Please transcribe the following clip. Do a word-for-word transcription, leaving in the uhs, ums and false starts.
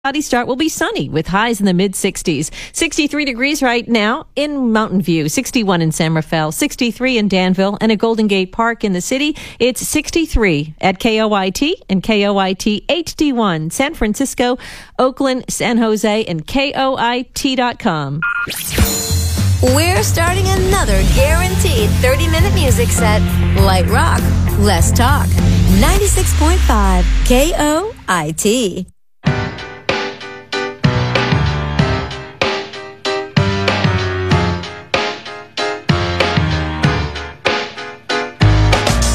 Cloudy start will be sunny with highs in the mid sixties. sixty-three degrees right now in Mountain View, sixty-one in San Rafael, sixty-three in Danville, and at Golden Gate Park in the city, it's sixty-three at K O I T and K O I T H D one, San Francisco, Oakland, San Jose, and K O I T dot com. We're starting another guaranteed thirty-minute music set. Light rock, less talk. ninety-six point five K O I T.